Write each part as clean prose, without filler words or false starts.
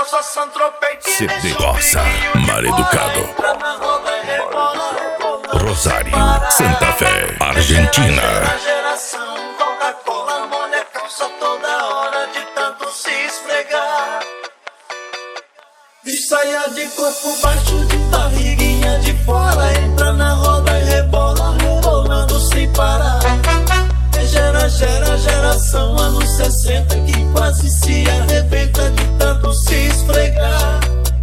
CD Corsa, Maleducado, Rosário, Santa Fé, Argentina. Coca-Cola molha a calça toda hora de tanto se esfregar. De saia de corpo baixo, de barriguinha de fora, entra na roda e rebola, rebolando sem parar. Geração anos 60 que quase se arrebenta de tanto se esfregar.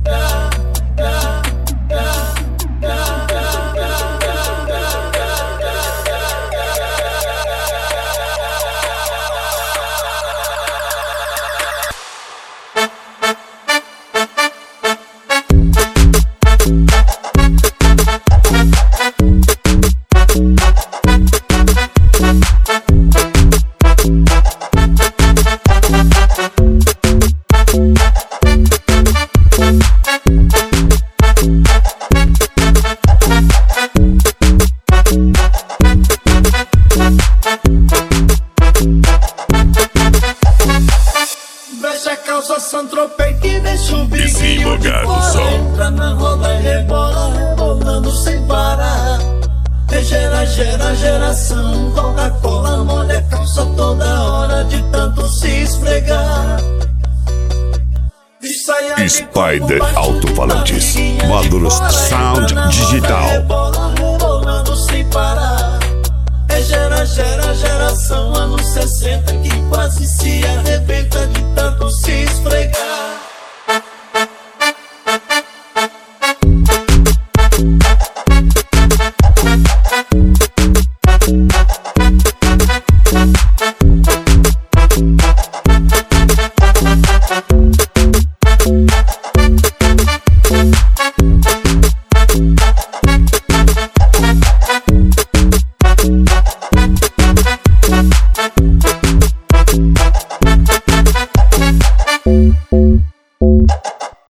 Que deixa o biquinho de fora, entra na roda e rebola, rebolando sem parar. Geração Coca-Cola molha a calça toda hora de tanto se esfregar. Spider Alto-Falantes, Maduro Sound Digital. Rebolando sem parar. Geração anos 60 que quase se arrebenta de tanto se esfregar.